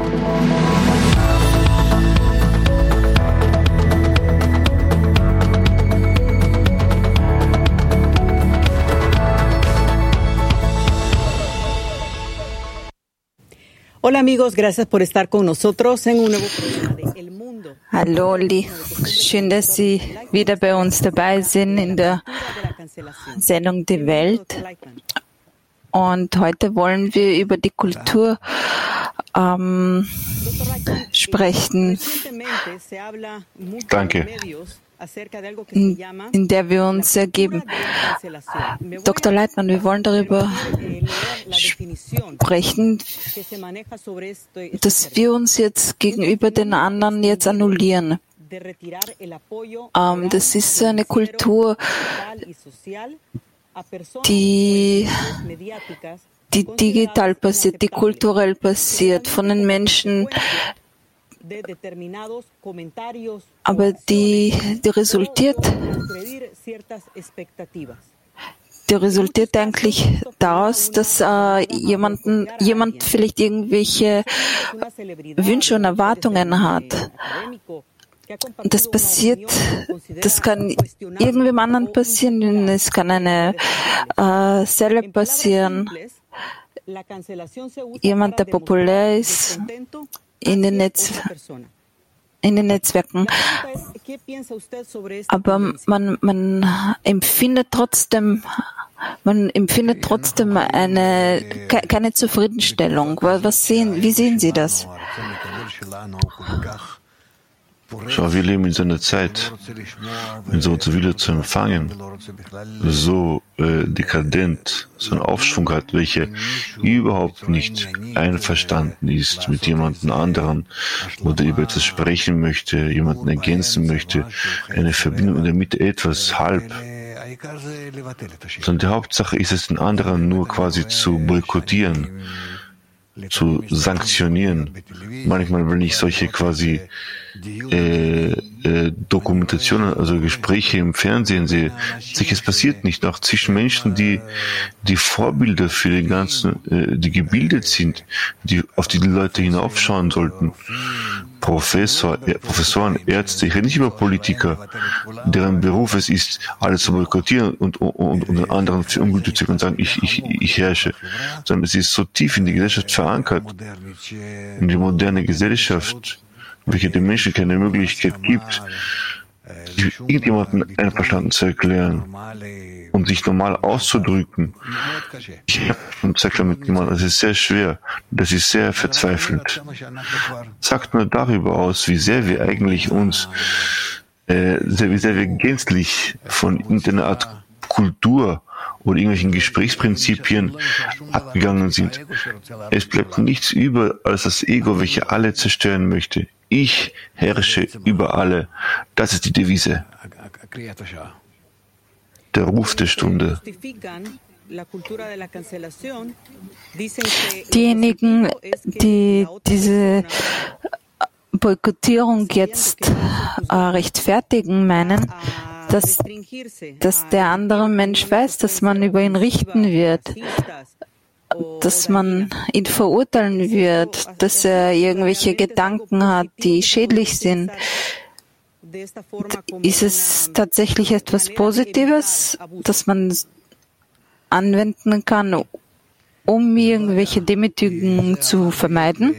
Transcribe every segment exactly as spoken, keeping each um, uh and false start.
Hola amigos, gracias por estar con nosotros en un nuevo programa de El Mundo. Hallo, Li. Schön, dass Sie wieder bei uns dabei sind in der Sendung Die Welt. Und heute wollen wir über die Kultur ähm, sprechen. Danke. In, in der wir uns ergeben. Doktor Leitmann, wir wollen darüber sprechen, dass wir uns jetzt gegenüber den anderen jetzt annullieren. Ähm, das ist eine Kultur, die, die digital passiert, die kulturell passiert, von den Menschen, aber die, die resultiert, die resultiert eigentlich daraus, dass äh, jemanden, jemand vielleicht irgendwelche Wünsche und Erwartungen hat. Und das passiert, das kann irgendwem anderen passieren, es kann eine äh, Zelle passieren, jemand, der populär ist, in den, Netz, in den Netzwerken. Aber man, man empfindet trotzdem, man empfindet trotzdem eine, keine Zufriedenstellung. Was sehen, wie sehen Sie das? Schau, wir leben in so einer Zeit, wenn so zu Wille zu empfangen, so äh, dekadent, so einen Aufschwung hat, welcher überhaupt nicht einverstanden ist mit jemandem anderen oder über etwas sprechen möchte, jemanden ergänzen möchte, eine Verbindung in der Mitte, etwas halb. Sondern die Hauptsache ist es, den anderen nur quasi zu boykottieren, zu sanktionieren. Manchmal, wenn ich solche quasi äh, äh, Dokumentationen, also Gespräche im Fernsehen sehe, es passiert nicht. Auch zwischen Menschen, die die Vorbilder für den ganzen, äh, die gebildet sind, die auf die die Leute hinaufschauen sollten. Professor, äh, Professoren, Ärzte, ich rede nicht über Politiker, deren Beruf es ist, alles zu boykottieren und, und, und den anderen für ungültig zu sagen, ich, ich, ich herrsche. Sondern es ist so tief in die Gesellschaft verankert, in die moderne Gesellschaft, welche den Menschen keine Möglichkeit gibt, irgendjemanden einverstanden zu erklären und sich normal auszudrücken. Ich habe gesagt mit jemandem, das ist sehr schwer, das ist sehr verzweifelnd. Sagt nur darüber aus, wie sehr wir eigentlich uns, äh, sehr, wie sehr wir gänzlich von irgendeiner Art Kultur oder irgendwelchen Gesprächsprinzipien abgegangen sind. Es bleibt nichts über als das Ego, welches alle zerstören möchte. Ich herrsche über alle. Das ist die Devise. Der Ruf der Stunde. Diejenigen, die diese Boykottierung jetzt äh, rechtfertigen, meinen, dass, dass der andere Mensch weiß, dass man über ihn richten wird, dass man ihn verurteilen wird, dass er irgendwelche Gedanken hat, die schädlich sind. Ist es tatsächlich etwas Positives, das man anwenden kann, um irgendwelche Demütigungen zu vermeiden?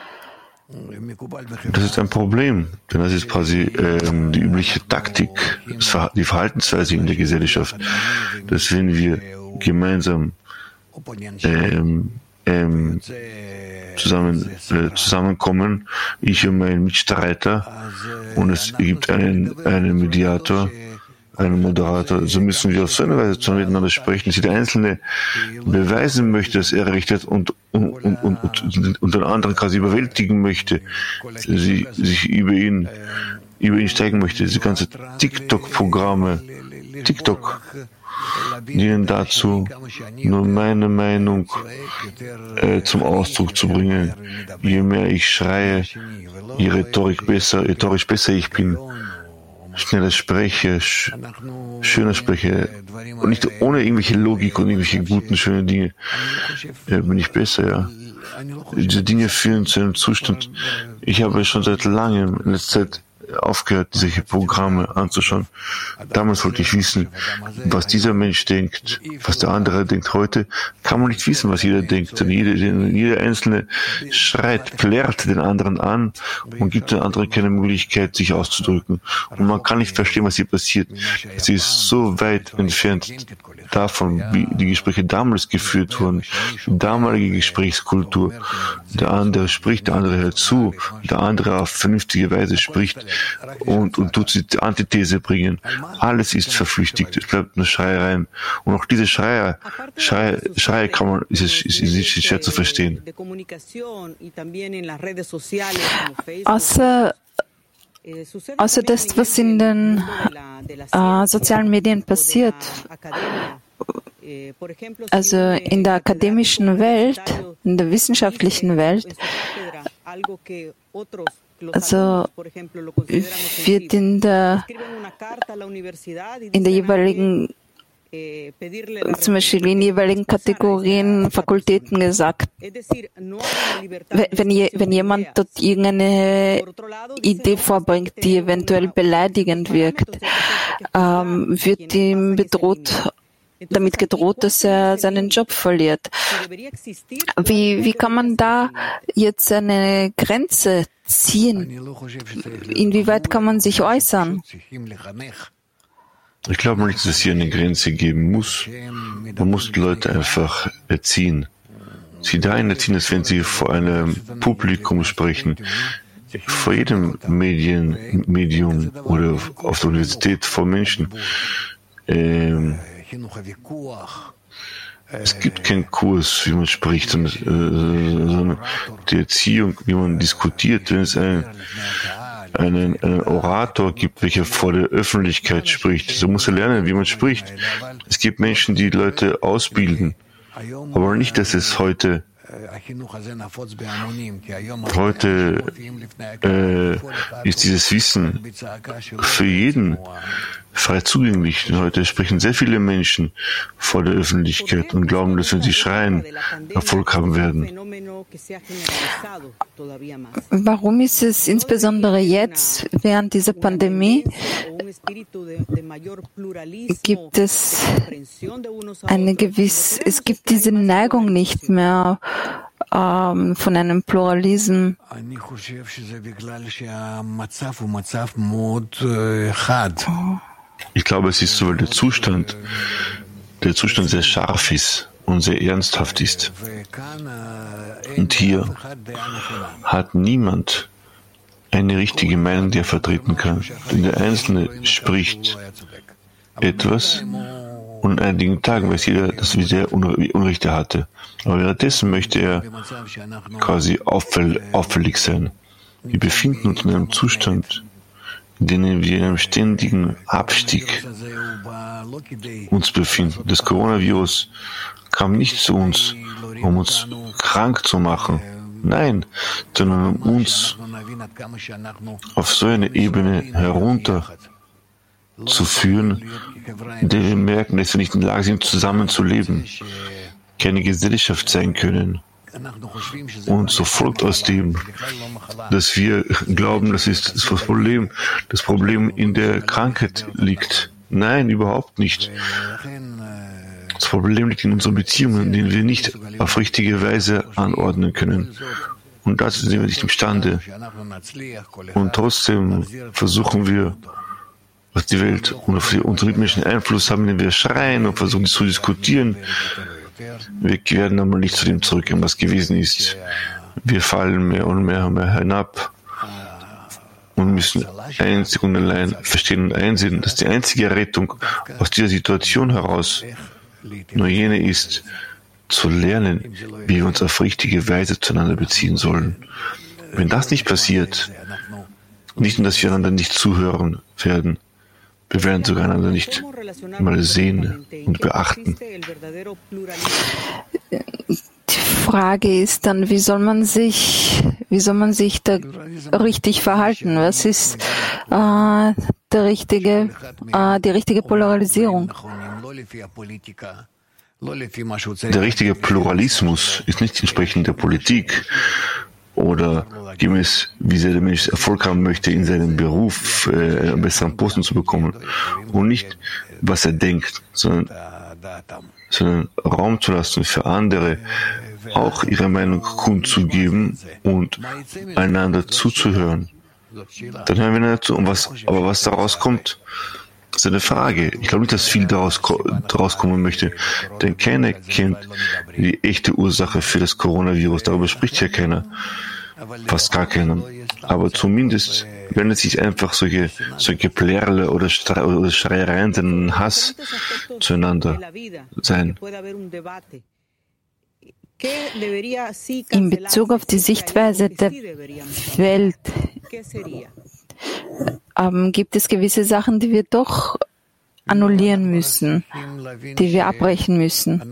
Das ist ein Problem, denn das ist quasi ähm, die übliche Taktik, die Verhaltensweise in der Gesellschaft, dass wenn wir gemeinsam ähm, ähm, zusammen, äh, zusammenkommen, ich und mein Mitstreiter, und es gibt einen, einen Mediator, einen Moderator, so müssen wir auf so eine Weise zu miteinander sprechen, dass jeder Einzelne beweisen möchte, dass er recht hat und, und, und, und, und den anderen quasi überwältigen möchte, sie, sich über ihn, über ihn steigen möchte. Diese ganze TikTok-Programme, TikTok, dienen dazu, nur meine Meinung äh, zum Ausdruck zu bringen. Je mehr ich schreie, je rhetorisch besser, rhetorisch besser ich bin. schneller spreche, sch schöner spreche und nicht ohne irgendwelche Logik und irgendwelche guten, schönen Dinge, äh, bin ich besser, ja. Diese Dinge führen zu einem Zustand. Ich habe schon seit langem in letzter Zeit aufgehört, solche Programme anzuschauen. Damals wollte ich wissen, was dieser Mensch denkt, was der andere denkt. Heute kann man nicht wissen, was jeder denkt. Denn jeder, jeder Einzelne schreit, plärrt den anderen an und gibt den anderen keine Möglichkeit, sich auszudrücken. Und man kann nicht verstehen, was hier passiert. Es ist so weit entfernt davon, wie die Gespräche damals geführt wurden, die damalige Gesprächskultur. Der andere spricht, der andere hört zu, der andere auf vernünftige Weise spricht und, und tut sie die Antithese bringen. Alles ist verflüchtigt, es bleibt nur Schreiereien. Und auch diese Schreier, Schrei, Schreie kann man, ist, ist, ist nicht schwer zu verstehen. Außer Außer das, was in den äh, sozialen Medien passiert, also in der akademischen Welt, in der wissenschaftlichen Welt, also wird in der, in der jeweiligen zum Beispiel in jeweiligen Kategorien, Fakultäten gesagt, wenn, je, wenn jemand dort irgendeine Idee vorbringt, die eventuell beleidigend wirkt, ähm, wird ihm bedroht, damit gedroht, dass er seinen Job verliert. Wie, wie kann man da jetzt eine Grenze ziehen? Inwieweit kann man sich äußern? Ich glaube nicht, dass es hier eine Grenze geben muss. Man muss die Leute einfach erziehen. Sie dahin erziehen, als wenn sie vor einem Publikum sprechen. Vor jedem Medien, Medium oder auf der Universität vor Menschen. Ähm, es gibt keinen Kurs, wie man spricht, sondern die Erziehung, wie man diskutiert. Wenn es ein Einen, einen Orator gibt, welcher vor der Öffentlichkeit spricht. So muss er lernen, wie man spricht. Es gibt Menschen, die Leute ausbilden, aber nicht, dass es heute heute äh, ist dieses Wissen für jeden frei zugänglich. Und heute sprechen sehr viele Menschen vor der Öffentlichkeit und glauben, dass wenn sie schreien, Erfolg haben werden. Warum ist es insbesondere jetzt, während dieser Pandemie, gibt es eine gewisse, es gibt diese Neigung nicht mehr ähm, von einem Pluralismus? Ich glaube, es ist so, weil der Zustand, der Zustand sehr scharf ist und sehr ernsthaft ist. Und hier hat niemand eine richtige Meinung, die er vertreten kann. Denn der Einzelne spricht etwas und in einigen Tagen weiß jeder, dass er Unrecht hatte. Aber währenddessen möchte er quasi auffäll, auffällig sein. Wir befinden uns in einem Zustand, in dem wir in einem ständigen Abstieg uns befinden. Das Coronavirus kam nicht zu uns, um uns krank zu machen. Nein, sondern um uns auf so eine Ebene herunter zu führen, in der wir merken, dass wir nicht in der Lage sind, zusammenzuleben, keine Gesellschaft sein können. Und so folgt aus dem, dass wir glauben, das ist das Problem, das Problem in der Krankheit liegt. Nein, überhaupt nicht. Das Problem liegt in unseren Beziehungen, die wir nicht auf richtige Weise anordnen können. Und dazu sind wir nicht imstande. Und trotzdem versuchen wir, was die Welt und auf unseren rhythmischen Einfluss haben, wenn wir schreien und versuchen zu diskutieren. Wir werden aber nicht zu dem zurückgehen, was gewesen ist. Wir fallen mehr und mehr und mehr hinab und müssen einzig und allein verstehen und einsehen, dass die einzige Rettung aus dieser Situation heraus nur jene ist, zu lernen, wie wir uns auf richtige Weise zueinander beziehen sollen. Wenn das nicht passiert, nicht nur, dass wir einander nicht zuhören werden, wir werden sogar einander nicht mal sehen und beachten. Die Frage ist dann, wie soll man sich, wie soll man sich da richtig verhalten? Was ist äh, der richtige, äh, die richtige Polarisierung. Der richtige Pluralismus ist nicht entsprechend der Politik oder gemäß, wie sehr der Mensch Erfolg haben möchte, in seinem Beruf äh, einen besseren Posten zu bekommen und nicht, was er denkt, sondern, sondern Raum zu lassen für andere, auch ihre Meinung kundzugeben und einander zuzuhören. Dann hören wir einander zu. Und was, aber was daraus kommt, ist eine Frage. Ich glaube nicht, dass viel daraus, daraus kommen möchte, denn keiner kennt die echte Ursache für das Coronavirus. Darüber spricht ja keiner, fast gar keiner. Aber zumindest werden es sich einfach solche, solche Plärle oder, Stre- oder Schreiereien, den Hass zueinander sein. In Bezug auf die Sichtweise der Welt ähm, gibt es gewisse Sachen, die wir doch annullieren müssen, die wir abbrechen müssen.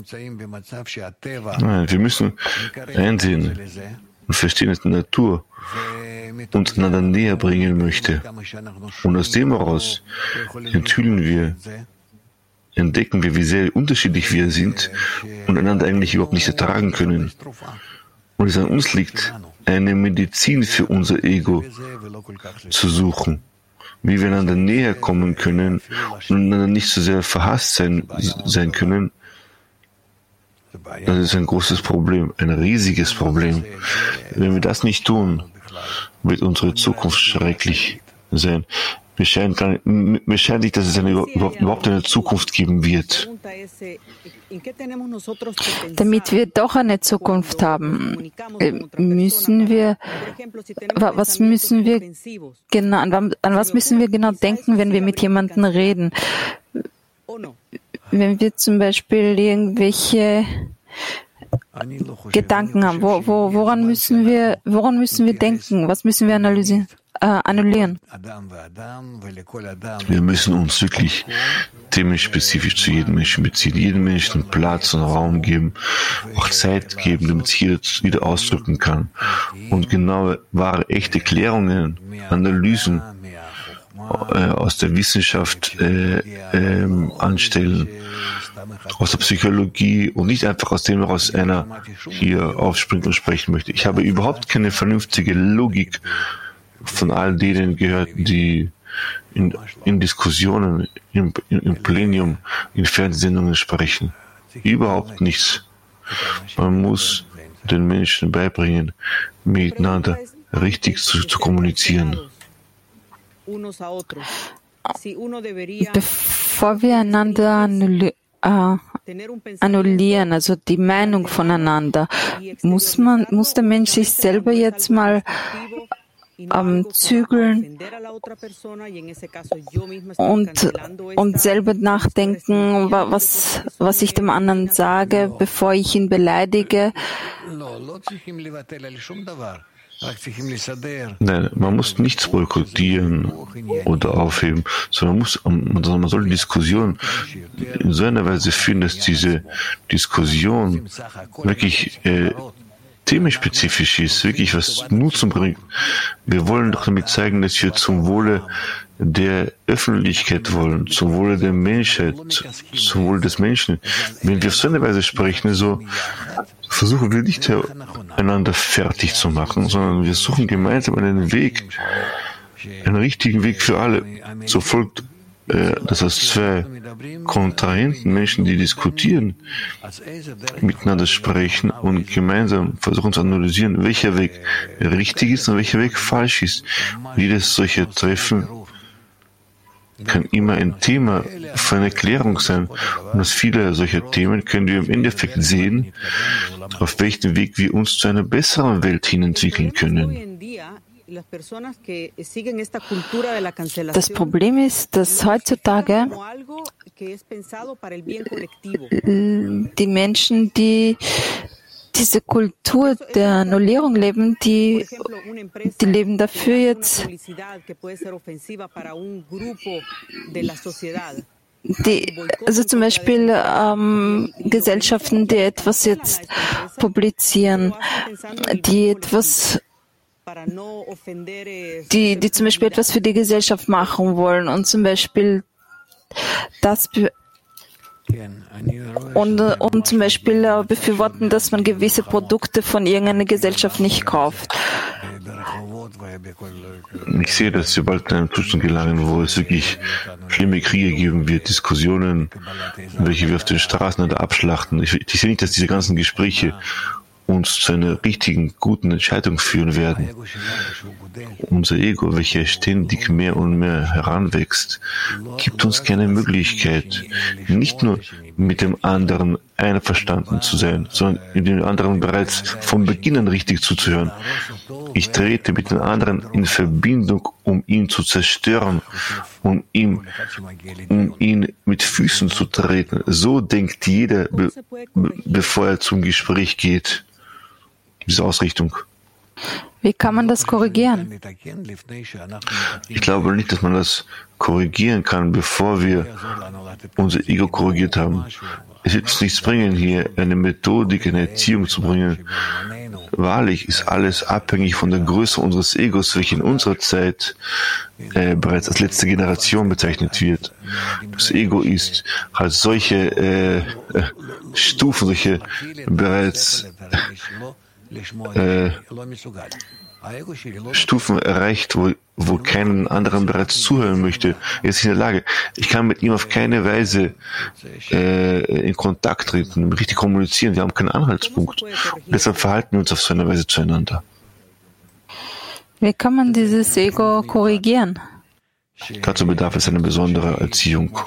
Nein, wir müssen einsehen und verstehen, dass die Natur uns einander näher bringen möchte. Und aus dem heraus enthüllen wir, entdecken wir, wie sehr unterschiedlich wir sind und einander eigentlich überhaupt nicht ertragen können. Und es an uns liegt, eine Medizin für unser Ego zu suchen, wie wir einander näher kommen können und einander nicht so sehr verhasst sein, sein können. Das ist ein großes Problem, ein riesiges Problem. Wenn wir das nicht tun, wird unsere Zukunft schrecklich sein. Mir scheint, gar nicht, mir scheint nicht, dass es eine, überhaupt eine Zukunft geben wird. Damit wir doch eine Zukunft haben, müssen wir, was müssen wir genau, an was müssen wir genau denken, wenn wir mit jemandem reden? Wenn wir zum Beispiel irgendwelche Gedanken haben, wo, wo, woran müssen wir, woran müssen wir denken? Was müssen wir analysieren? Äh, annullieren. Wir müssen uns wirklich themenspezifisch zu jedem Menschen beziehen, jedem Menschen Platz und Raum geben, auch Zeit geben, damit sich jeder wieder ausdrücken kann und genaue, wahre, echte Klärungen, Analysen äh, aus der Wissenschaft äh, äh, anstellen, aus der Psychologie und nicht einfach aus dem, woraus einer hier aufspringt und sprechen möchte. Ich habe überhaupt keine vernünftige Logik von all denen gehört, die in, in Diskussionen, im, im Plenum, in Fernsehsendungen sprechen. Überhaupt nichts. Man muss den Menschen beibringen, miteinander richtig zu, zu kommunizieren. Bevor wir einander annullieren, Uh, annullieren, also die Meinung voneinander, muss man, muss der Mensch sich selber jetzt mal um, zügeln und, und selber nachdenken, was, was ich dem anderen sage, bevor ich ihn beleidige. Nein, man muss nichts boykottieren oder aufheben, sondern man, muss, sondern man soll die Diskussion in so einer Weise führen, dass diese Diskussion wirklich äh, themenspezifisch ist, wirklich was Nutzen bringt. Wir wollen doch damit zeigen, dass wir zum Wohle der Öffentlichkeit wollen, zum Wohle der Menschheit, zum Wohle des Menschen. Wenn wir auf so eine Weise sprechen, so versuchen wir nicht einander fertig zu machen, sondern wir suchen gemeinsam einen Weg, einen richtigen Weg für alle. So folgt, äh, dass aus zwei kontrahenten Menschen, die diskutieren, miteinander sprechen und gemeinsam versuchen zu analysieren, welcher Weg richtig ist und welcher Weg falsch ist. Jedes solche Treffen kann immer ein Thema für eine Klärung sein. Und aus vielen solcher Themen können wir im Endeffekt sehen, auf welchem Weg wir uns zu einer besseren Welt hin entwickeln können. Das Problem ist, dass heutzutage die Menschen, die diese Kultur der Annullierung leben, die, die leben dafür jetzt, die, also zum Beispiel ähm, Gesellschaften, die etwas jetzt publizieren, die etwas die, die zum Beispiel etwas für die Gesellschaft machen wollen und zum Beispiel das und, und zum Beispiel befürworten, dass man gewisse Produkte von irgendeiner Gesellschaft nicht kauft. Ich sehe, dass wir bald in einen Zustand gelangen, wo es wirklich schlimme Kriege geben wird, Diskussionen, welche wir auf den Straßen abschlachten. Ich, ich sehe nicht, dass diese ganzen Gespräche uns zu einer richtigen, guten Entscheidung führen werden. Unser Ego, welches ständig mehr und mehr heranwächst, gibt uns keine Möglichkeit, nicht nur mit dem anderen einverstanden zu sein, sondern mit dem anderen bereits von Beginn an richtig zuzuhören. Ich trete mit dem anderen in Verbindung, um ihn zu zerstören, um ihn, um ihn mit Füßen zu treten. So denkt jeder, be, be, bevor er zum Gespräch geht. Diese Ausrichtung. Wie kann man das korrigieren? Ich glaube nicht, dass man das korrigieren kann, bevor wir unser Ego korrigiert haben. Es wird uns nichts bringen, hier eine Methodik, eine Erziehung zu bringen. Wahrlich ist alles abhängig von der Größe unseres Egos, welche in unserer Zeit äh, bereits als letzte Generation bezeichnet wird. Das Ego ist halt solche äh, äh, Stufen, solche bereits Äh, Stufen erreicht, wo, wo keinen anderen bereits zuhören möchte. Er ist in der Lage. Ich kann mit ihm auf keine Weise äh, in Kontakt treten, richtig kommunizieren. Wir haben keinen Anhaltspunkt. Und deshalb verhalten wir uns auf so eine Weise zueinander. Wie kann man dieses Ego korrigieren? Dazu bedarf es einer besonderen Erziehung.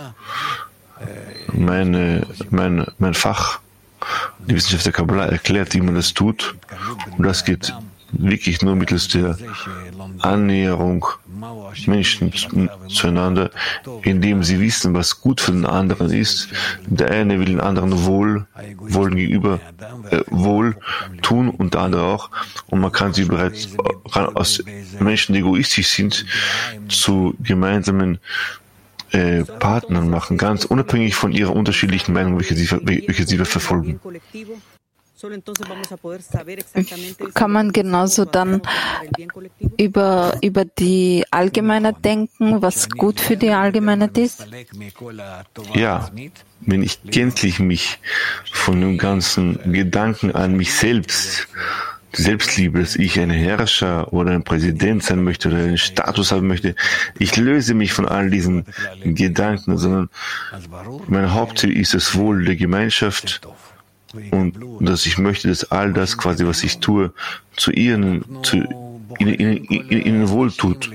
Meine, mein, mein Fach, die Wissenschaft der Kabbalah, erklärt, wie man das tut. Und das geht wirklich nur mittels der Annäherung Menschen zueinander, indem sie wissen, was gut für den anderen ist. Der eine will den anderen wohl, wohl gegenüber, äh, wohl tun und der andere auch. Und man kann sie bereits aus Menschen, die egoistisch sind, zu gemeinsamen Äh, Partnern machen, ganz unabhängig von ihrer unterschiedlichen Meinung, welche sie, welche sie verfolgen. Kann man genauso dann über, über die Allgemeinheit denken, was gut für die Allgemeinheit ist? Ja, wenn ich gänzlich mich von dem ganzen Gedanken an mich selbst, die Selbstliebe, dass ich ein Herrscher oder ein Präsident sein möchte oder einen Status haben möchte. Ich löse mich von all diesen Gedanken, sondern mein Hauptziel ist das Wohl der Gemeinschaft und dass ich möchte, dass all das quasi, was ich tue, zu ihnen, zu ihnen, ihnen, ihnen wohl tut.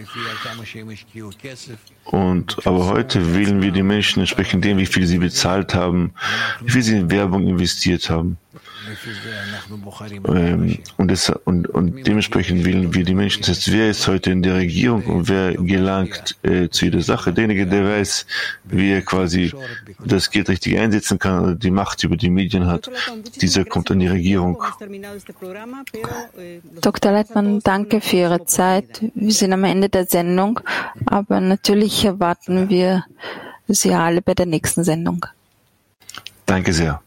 Und aber heute wählen wir die Menschen entsprechend dem, wie viel sie bezahlt haben, wie viel sie in Werbung investiert haben. Ähm, und, das, und, und dementsprechend wählen wir die Menschen. Das heißt, wer ist heute in der Regierung und wer gelangt äh, zu jeder Sache? Derjenige, der weiß, wie er quasi das Geld richtig einsetzen kann oder die Macht über die Medien hat, dieser kommt an die Regierung. Doktor Leitmann, danke für Ihre Zeit. Wir sind am Ende der Sendung, aber natürlich erwarten wir Sie alle bei der nächsten Sendung. Danke sehr.